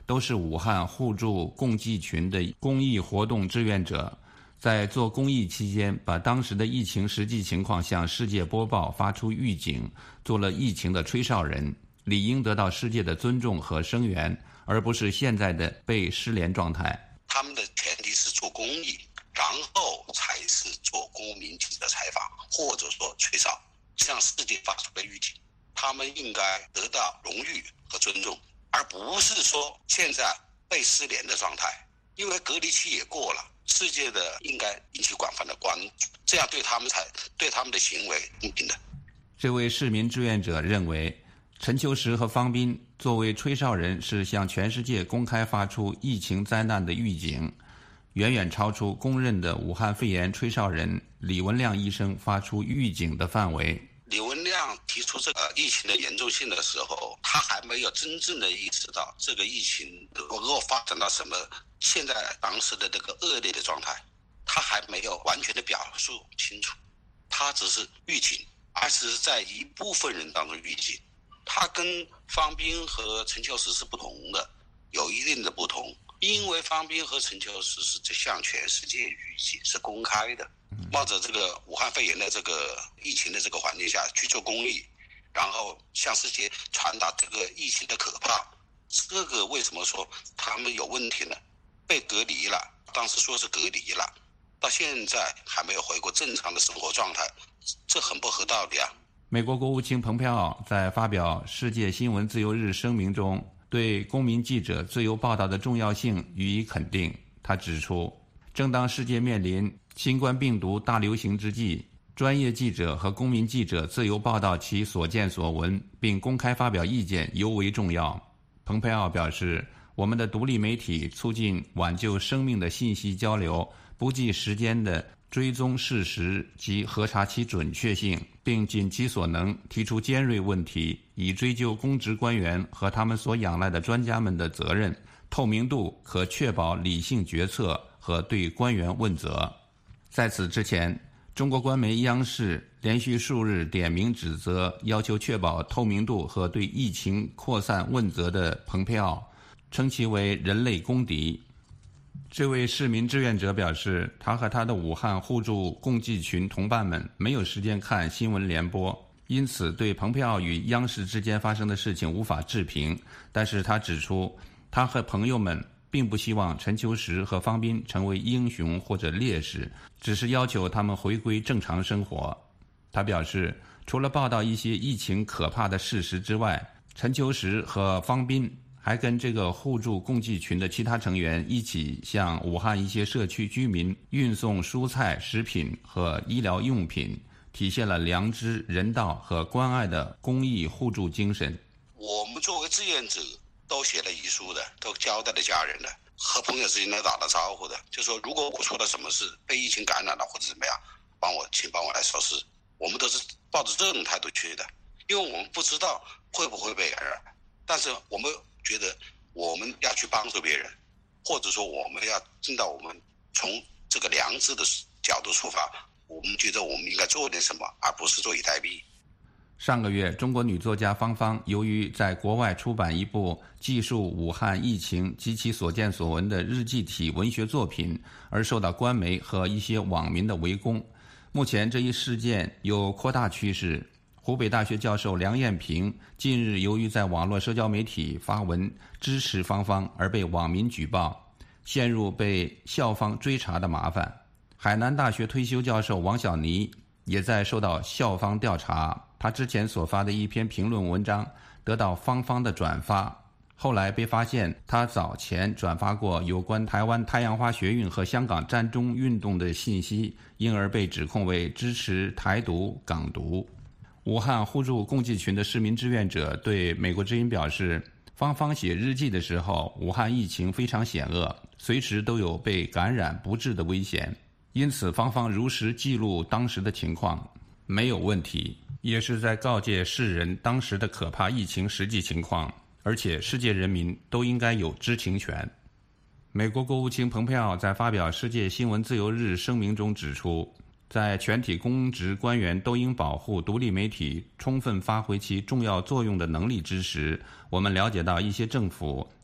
都是武汉互助共济群的公益活动志愿者，在做公益期间，把当时的疫情实际情况向世界播报，发出预警，做了疫情的吹哨人，理应得到世界的尊重和声援，而不是现在的被失联状态。 他们的前提是做公益，然后才是做公民记者采访，或者说吹哨，向世界发出的预警。他们应该得到荣誉和尊重，而不是说现在被失联的状态。因为隔离期也过了，世界的应该引起广泛的关注，这样对他们的行为公平的。 这位市民志愿者认为，陈秋实和方斌作为吹哨人，是向全世界公开发出疫情灾难的预警，远远超出公认的武汉肺炎吹哨人李文亮医生发出预警的范围。 李文亮提出这个疫情的严重性的时候，他还没有真正的意识到这个疫情如果发展到什么现在当时的这个恶劣的状态，他还没有完全的表述清楚，他只是预警，而是在一部分人当中预警。他跟方斌和陈秋实是不同的，有一定的不同，因为方斌和陈秋实是向全世界预警，是公开的，冒着这个武汉肺炎的这个疫情的这个环境下去做公益，然后向世界传达这个疫情的可怕。这个为什么说他们有问题呢？被隔离了，当时说是隔离了，到现在还没有回过正常的生活状态，这很不合道理啊。 美国国务卿蓬佩奥在发表世界新闻自由日声明中，对公民记者自由报道的重要性予以肯定。他指出，正当世界面临新冠病毒大流行之际，专业记者和公民记者自由报道其所见所闻，并公开发表意见尤为重要。蓬佩奥表示，我们的独立媒体促进挽救生命的信息交流，不计时间的追踪事实及核查其准确性，并尽其所能提出尖锐问题，以追究公职官员和他们所仰赖的专家们的责任。透明度可确保理性决策和对官员问责。在此之前，中国官媒央视连续数日点名指责要求确保透明度和对疫情扩散问责的蓬佩奥，称其为人类公敌。这位市民志愿者表示，他和他的武汉互助共济群同伴们没有时间看新闻联播，因此对蓬佩奥与央视之间发生的事情无法置评。但是他指出，他和朋友们并不希望陈秋实和方斌成为英雄或者烈士，只是要求他们回归正常生活。他表示，除了报道一些疫情可怕的事实之外，陈秋实和方斌还跟这个互助共济群的其他成员一起向武汉一些社区居民运送蔬菜、食品和医疗用品，体现了良知、人道和关爱的公益互助精神。 我们作为志愿者都写了遗书的，都交代了家人的，和朋友之间都打了招呼的，就说如果我出了什么事，被疫情感染了或者怎么样，请帮我来说事。我们都是抱着这种态度去的，因为我们不知道会不会被感染，但是我们觉得我们要去帮助别人，或者说我们要尽到我们从这个良知的角度出发，我们觉得我们应该做点什么，而不是坐以待毙。 上个月，中国女作家芳芳由于在国外出版一部记述武汉疫情及其所见所闻的日记体文学作品，而受到官媒和一些网民的围攻。目前这一事件有扩大趋势。湖北大学教授梁艳平近日由于在网络社交媒体发文支持芳芳而被网民举报，陷入被校方追查的麻烦。海南大学退休教授王小妮也在受到校方调查，他之前所发的一篇评论文章得到芳芳的转发，后来被发现他早前转发过有关台湾太阳花学运和香港战中运动的信息，因而被指控为支持台独、港独。武汉互助共济群的市民志愿者对美国之音表示，芳芳写日记的时候，武汉疫情非常险恶，随时都有被感染不治的危险，因此芳芳如实记录当时的情况没有问题，也是在告诫世人当时的可怕疫情实际情况，而且世界人民都应该有知情权。美国国务卿蓬佩奥在发表世界新闻自由日声明中指出，在全体公职官员都应保护独立媒体充分发挥其重要作用的能力之时，我们了解到一些政府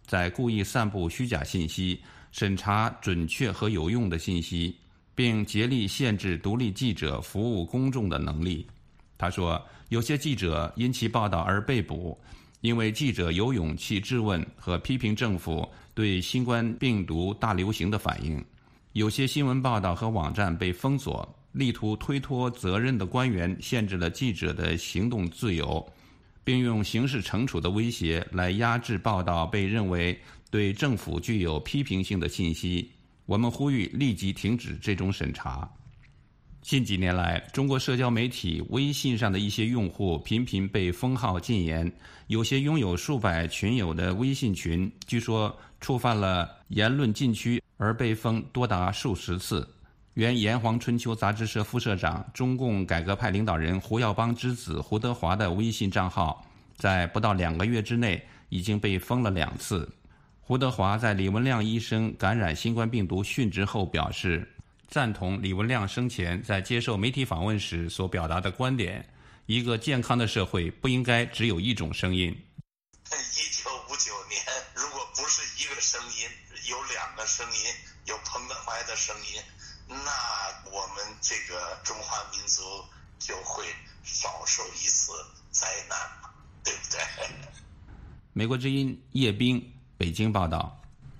在故意散布虚假信息，审查准确和有用的信息，并竭力限制独立记者服务公众的能力。他说，有些记者因其报道而被捕，因为记者有勇气质问和批评政府对新冠病毒大流行的反应。有些新闻报道和网站被封锁，力图推脱责任的官员限制了记者的行动自由，并用刑事惩处的威胁来压制报道被认为对政府具有批评性的信息。我们呼吁立即停止这种审查。近几年来，中国社交媒体微信上的一些用户频频被封号禁言，有些拥有数百群友的微信群，据说触犯了言论禁区而被封多达数十次。原《炎黄春秋》杂志社副社长、中共改革派领导人胡耀邦之子胡德华的微信账号，在不到2个月之内已经被封了2次。胡德华在李文亮医生感染新冠病毒殉职后表示，赞同李文亮生前在接受媒体访问时所表达的观点：一个健康的社会不应该只有一种声音。 1959年，如果不是一个声音，有2个声音，有彭德怀的声音，那我们这个中华民族就会少受一次灾难，对不对？ 美国之音叶冰，北京报道。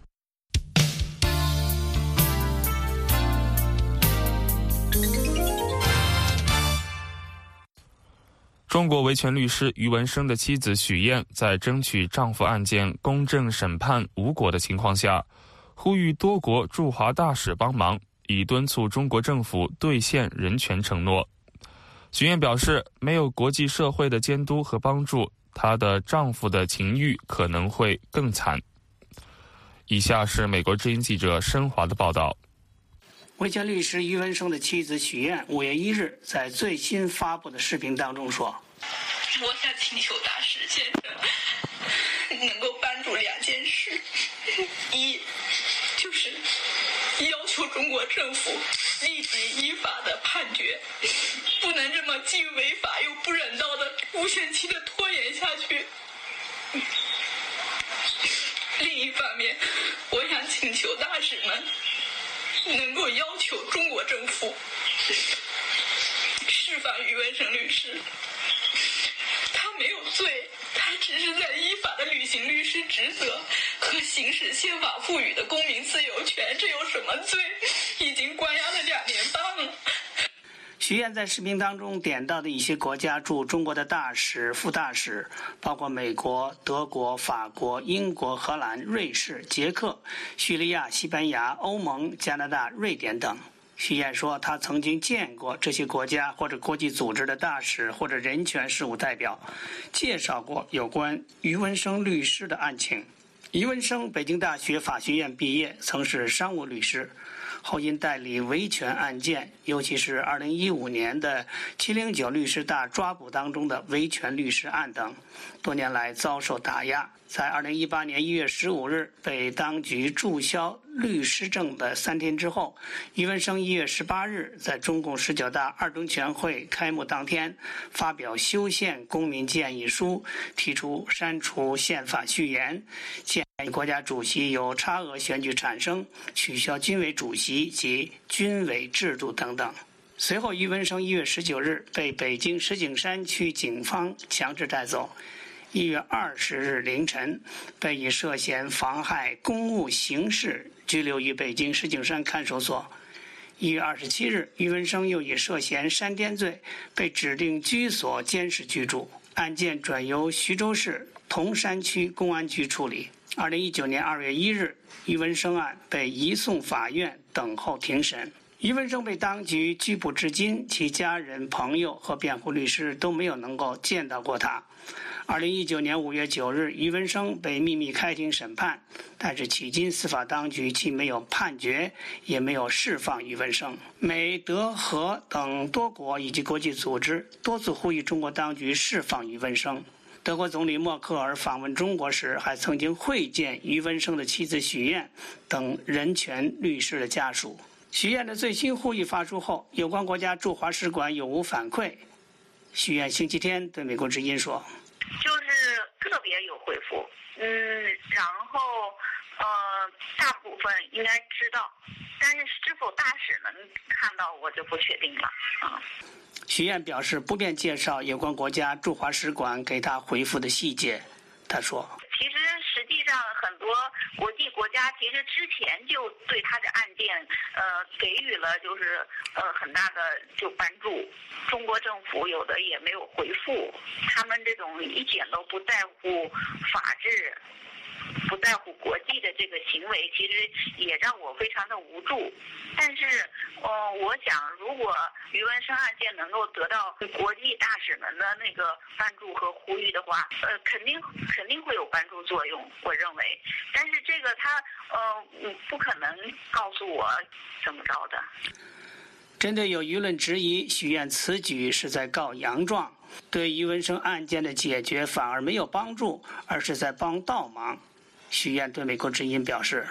中国维权律师于文生的妻子许燕在争取丈夫案件公正审判无果的情况下，呼吁多国驻华大使帮忙，以敦促中国政府兑现人权承诺。许燕表示，没有国际社会的监督和帮助，她的丈夫的情欲可能会更惨。以下是美国之音记者申华的报道。 维权律师于文生的妻子许燕5月1日在最新发布的视频当中说：“ 我想请求大使先生能够帮助2件事，一就是要求中国政府立即依法的判决，不能这么既违法又不人道的无限期的拖延下去。另一方面，我想请求大使们能够要求中国政府释放于文生律师，他没有罪，他只是在依法的履行律师职责和行使宪法赋予的公民自由权，这有什么罪？已经关押了2年半了。” 许燕在视频当中点到的一些国家驻中国的大使、副大使，包括美国、德国、法国、英国、荷兰、瑞士、捷克、叙利亚、西班牙、欧盟、加拿大、瑞典等。许燕说，他曾经见过这些国家或者国际组织的大使或者人权事务代表，介绍过有关于文生律师的案情。于文生北京大学法学院毕业，曾是商务律师，后因代理维权案件，尤其是2015年的709律师大抓捕当中的维权律师案等，多年来遭受打压。在2018年1月15日被当局注销律师证的3天之后，于文生1月18日在中共19大2中全会开幕当天发表修宪公民建议书，提出删除宪法序言，建议国家主席由差额选举产生，取消军委主席及军委制度等等。随后，于文生1月19日被北京石景山区警方强制带走。1月20日凌晨，被以涉嫌妨害公务行事拘留于北京石景山看守所。1月27日，于文生又以涉嫌煽颠罪被指定居所监视居住，案件转由徐州市铜山区公安局处理。2019年2月1日，于文生案被移送法院等候庭审。于文生被当局拘捕至今，其家人、朋友和辩护律师都没有能够见到过他。2019年5月9日，于文生被秘密开庭审判，但是迄今司法当局既没有判决，也没有释放于文生。美、德、荷等多国以及国际组织多次呼吁中国当局释放于文生。德国总理默克尔访问中国时，还曾经会见于文生的妻子许燕等人权律师的家属。许燕的最新呼吁发出后，有关国家驻华使馆有无反馈？许燕星期天对美国之音说：“ 就是特别也有回复。然后大部分应该知道，但是是否大使能看到我就不确定了。 许燕表示不便介绍有关国家驻华使馆给他回复的细节。他说， 其实实际上很多国际国家其实之前就对他的案件给予了就是很大的就关注，中国政府有的也没有回复，他们这种一点都不在乎法治，不在乎国际的这个行为，其实也让我非常的无助。但是我想如果于文生案件能够得到国际大使们的那个关注和呼吁的话，肯定会有关注作用，我认为。但是这个他不可能告诉我怎么着的。 针对有舆论质疑许燕此举是在告洋状，对于文生案件的解决反而没有帮助，而是在帮倒忙。许燕对美国之音表示，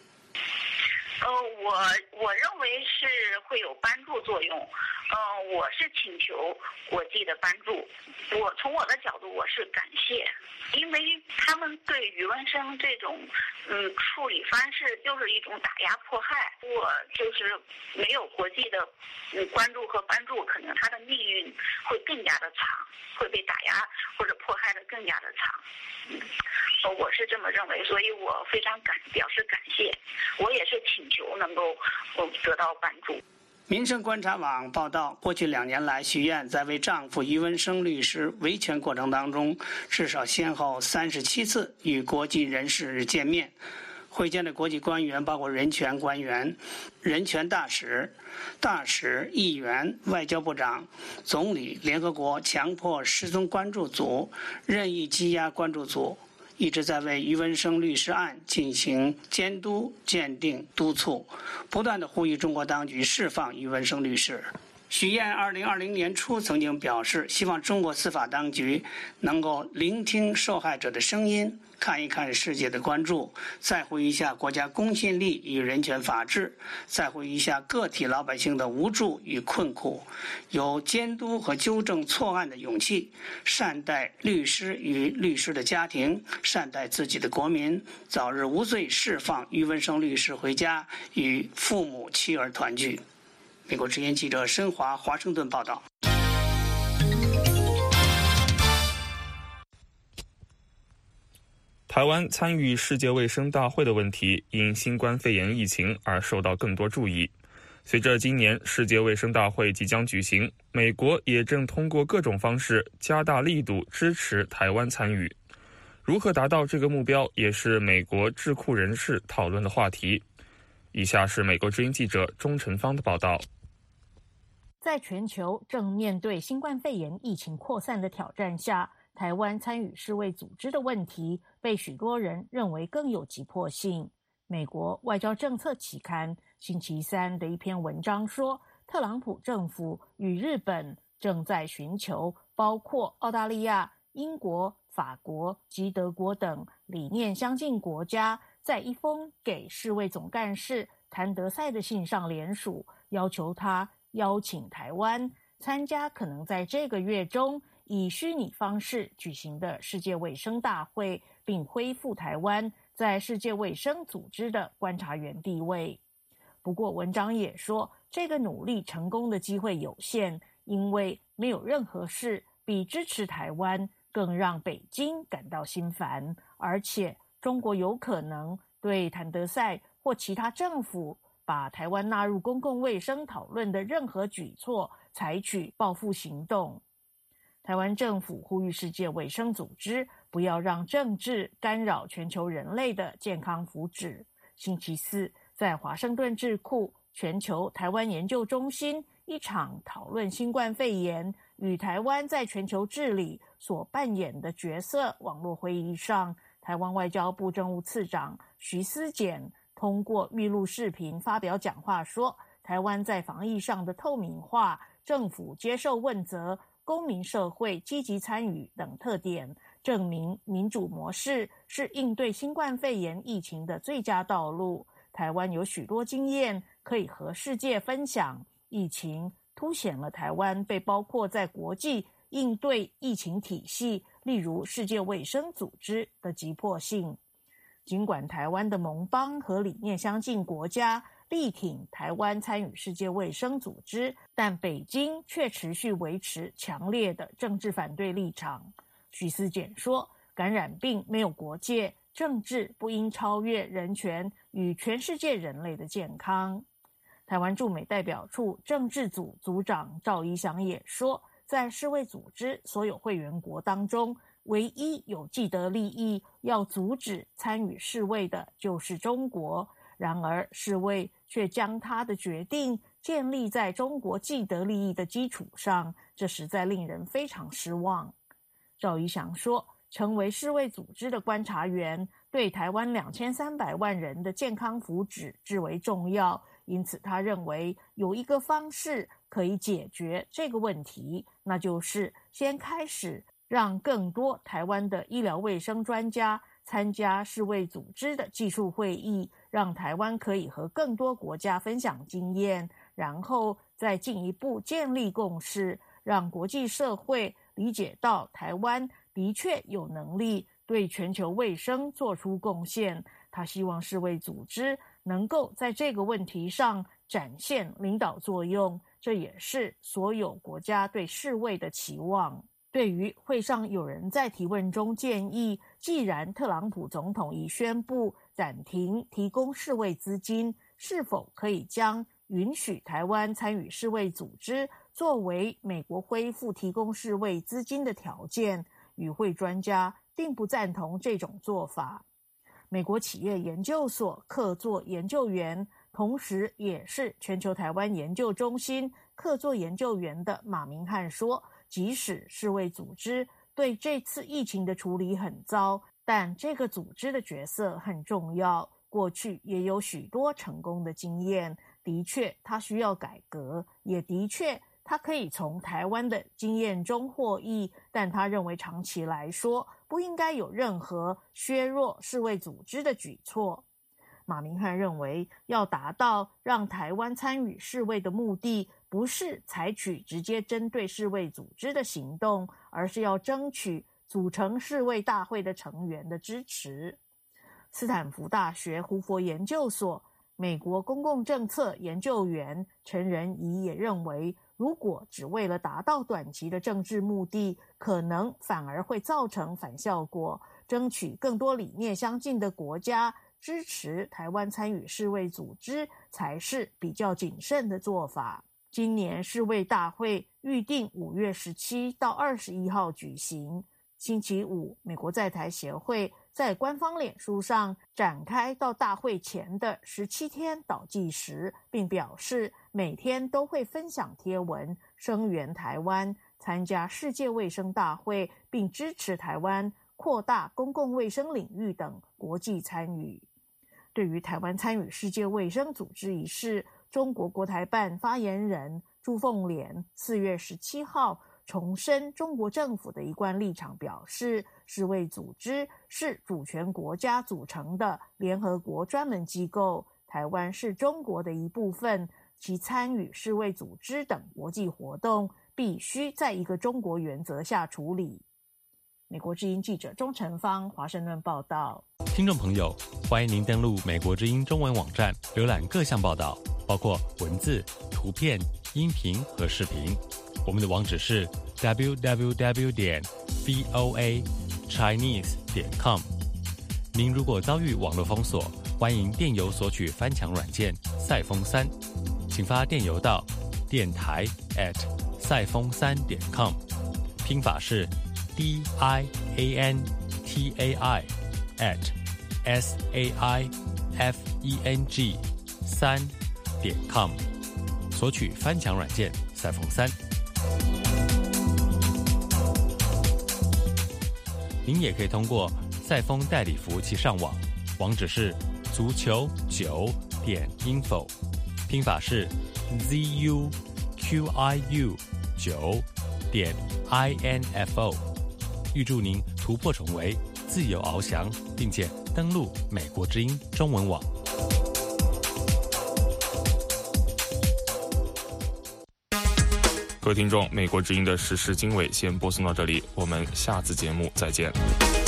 我认为是会有帮助作用。我是请求国际的帮助。从我的角度，我是感谢，因为他们对于文生这种处理方式就是一种打压迫害。我就是没有国际的关注和帮助，可能他的命运会更加的长，会被打压或者迫害的更加的长。我是这么认为，所以我非常表示感谢。我也是请求能够得到帮助。 民生观察网报道，过去2年来，许燕在为丈夫于文生律师维权过程当中，至少先后37次与国际人士见面。会见的国际官员包括人权官员、人权大使、议员、外交部长、总理、联合国强迫失踪关注组、任意羁押关注组，一直在为于文生律师案进行监督、鉴定、督促，不断地呼吁中国当局释放于文生律师。许燕2020年初曾经表示，希望中国司法当局能够聆听受害者的声音，看一看世界的关注，在乎一下国家公信力与人权法治，在乎一下个体老百姓的无助与困苦，有监督和纠正错案的勇气，善待律师与律师的家庭，善待自己的国民，早日无罪释放于文生律师回家，与父母妻儿团聚。美国之音记者申华华盛顿报道。 台湾参与世界卫生大会的问题因新冠肺炎疫情而受到更多注意。随着今年世界卫生大会即将举行，美国也正通过各种方式加大力度支持台湾参与。如何达到这个目标，也是美国智库人士讨论的话题。以下是美国之音记者钟晨芳的报道。 在全球正面对新冠肺炎疫情扩散的挑战下，台湾参与世卫组织的问题被许多人认为更有急迫性。美国外交政策期刊星期三的一篇文章说，特朗普政府与日本正在寻求包括澳大利亚、英国、法国及德国等理念相近国家，在一封给世卫总干事谭德赛的信上联署，要求他邀请台湾参加可能在这个月中以虚拟方式举行的世界卫生大会，并恢复台湾在世界卫生组织的观察员地位。不过文章也说，这个努力成功的机会有限，因为没有任何事比支持台湾更让北京感到心烦，而且中国有可能对谭德赛或其他政府把台湾纳入公共卫生讨论的任何举措采取报复行动。台湾政府呼吁世界卫生组织不要让政治干扰全球人类的健康福祉。星期四，在华盛顿智库全球台湾研究中心一场讨论新冠肺炎与台湾在全球治理所扮演的角色网络会议上，台湾外交部政务次长徐思俭通过预录视频发表讲话说，台湾在防疫上的透明化、政府接受问责、公民社会积极参与等特点，证明民主模式是应对新冠肺炎疫情的最佳道路。台湾有许多经验可以和世界分享，疫情凸显了台湾被包括在国际应对疫情体系， 例如世界卫生组织的急迫性。尽管台湾的盟邦和理念相近国家力挺台湾参与世界卫生组织，但北京却持续维持强烈的政治反对立场。徐思俭说，感染病没有国界，政治不应超越人权与全世界人类的健康。台湾驻美代表处政治组组长赵怡翔也说，在世卫组织所有会员国当中，唯一有既得利益要阻止参与世卫的就是中国，然而世卫却将他的决定建立在中国既得利益的基础上，这实在令人非常失望。赵怡翔说，成为世卫组织的观察员对台湾2300万人的健康福祉至为重要，因此他认为有一个方式可以解决这个问题，那就是先开始让更多台湾的医疗卫生专家参加世卫组织的技术会议，让台湾可以和更多国家分享经验，然后再进一步建立共识，让国际社会理解到台湾的确有能力对全球卫生做出贡献。他希望世卫组织能够在这个问题上展现领导作用，这也是所有国家对世卫的期望。对于会上有人在提问中建议，既然特朗普总统已宣布暂停提供世卫资金，是否可以将允许台湾参与世卫组织作为美国恢复提供世卫资金的条件？与会专家并不赞同这种做法。美国企业研究所客座研究员，同时也是全球台湾研究中心客座研究员的马明汉说，即使世卫组织对这次疫情的处理很糟，但这个组织的角色很重要，过去也有许多成功的经验。的确，它需要改革，也的确他可以从台湾的经验中获益，但他认为长期来说不应该有任何削弱世卫组织的举措。马明汉认为，要达到让台湾参与世卫的目的，不是采取直接针对世卫组织的行动，而是要争取组成世卫大会的成员的支持。斯坦福大学胡佛研究所美国公共政策研究员陈仁仪也认为，如果只为了达到短期的政治目的，可能反而会造成反效果。争取更多理念相近的国家支持台湾参与世卫组织，才是比较谨慎的做法。今年世卫大会预定5月17到21号举行。星期五，美国在台协会在官方脸书上展开到大会前的17天倒计时，并表示每天都会分享贴文，声援台湾参加世界卫生大会，并支持台湾扩大公共卫生领域等国际参与。对于台湾参与世界卫生组织一事，中国国台办发言人朱凤莲4月17号重申中国政府的一贯立场，表示世卫组织是主权国家组成的联合国专门机构，台湾是中国的一部分，其参与世卫组织等国际活动必须在一个中国原则下处理。美国之音记者钟成芳华盛顿报道。 听众朋友，欢迎您登录美国之音中文网站，浏览各项报道，包括文字、图片、音频和视频。我们的网址是 www.voachinese.com。您如果遭遇网络封锁，欢迎电邮索取翻墙软件赛风3，请发电邮到电台@赛风3.com，拼法是 DIANTAI@SAIFENG3.com， 索取翻墙软件赛风3。您也可以通过赛风代理服务器上网，网址是足球9.info， 拼法是 ZUQIU9.info。预祝您突破重围，自由翱翔，并且登陆美国之音中文网。 各位听众，美国之音的时事经纬先播送到这里，我们下次节目再见。